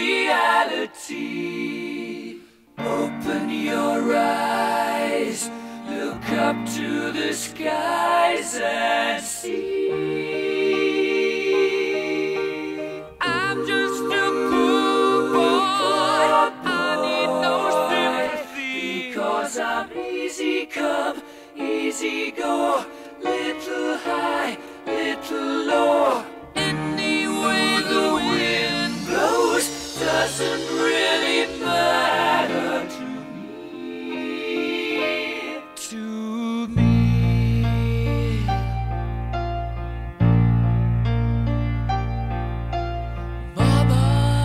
reality. Open your eyes, look up to the skies and see. I'm just a poor boy, I need no sympathy, because I'm easy come, easy go, little high, little low. Any way the wind blows doesn't really matter to me. To me. Mama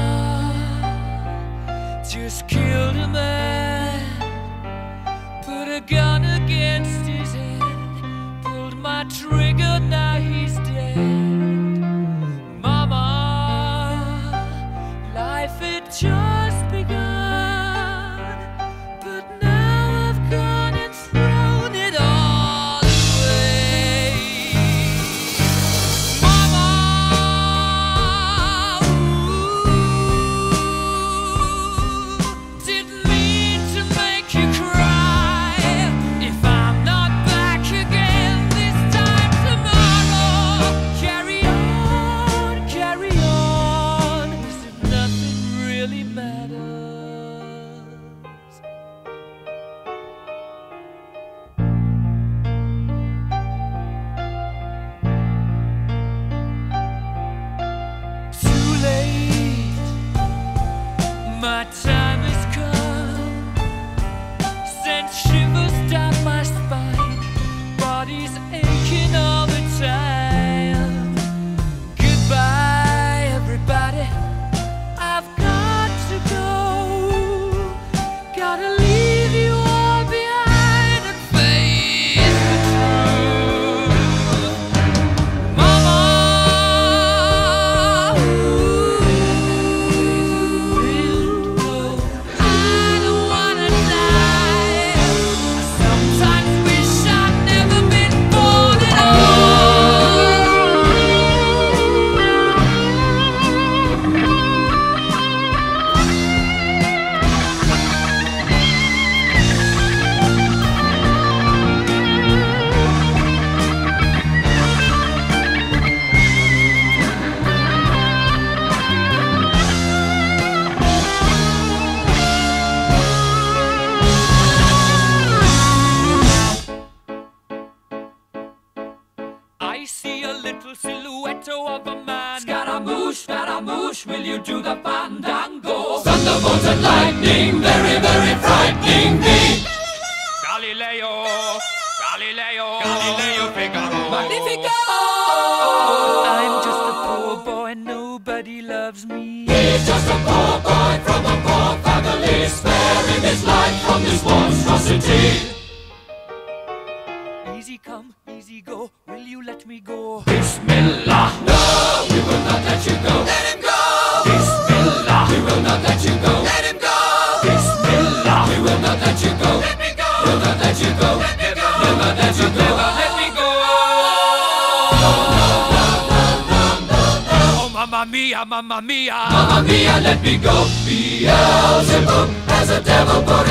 just killed a man, put a gun against his head, pulled my trigger, now he's dead. Mama, life had just begun, but now I've gone and thrown it all away. Mama, didn't mean to make you cry. If I'm not back again this time tomorrow, carry on, carry on, as if nothing really matters. Too late, my time has come, sent shivers down my spine, body's aching all the time. Goodbye, everybody, I've got to go, gotta leave you all behind and face the truth. Mama, I don't wanna die. I sometimes wish I'd never been born at I see a little silhouette of a man. Scaramouche, will you do the fandango? Thunderbolt and lightning, very, very frightening me. Galileo, Galileo, Galileo Figaro. Magnifico! I'm just a poor boy, nobody loves me. He's just a poor boy from a poor family, sparing his life from this monstrosity. Easy come, easy go, will you let me go? Bismillah, no, we will not let you go. Let him go! Bismillah, we will not let you go. Let him go! Bismillah, we will not let you go. Let me go! We'll not let you go. Let me go! We'll not let you go. Never let me go! No, no, no, no, no, no, no. Oh, mamma mia, mamma mia. Mamma mia, let me go. Beelzebub has a devil put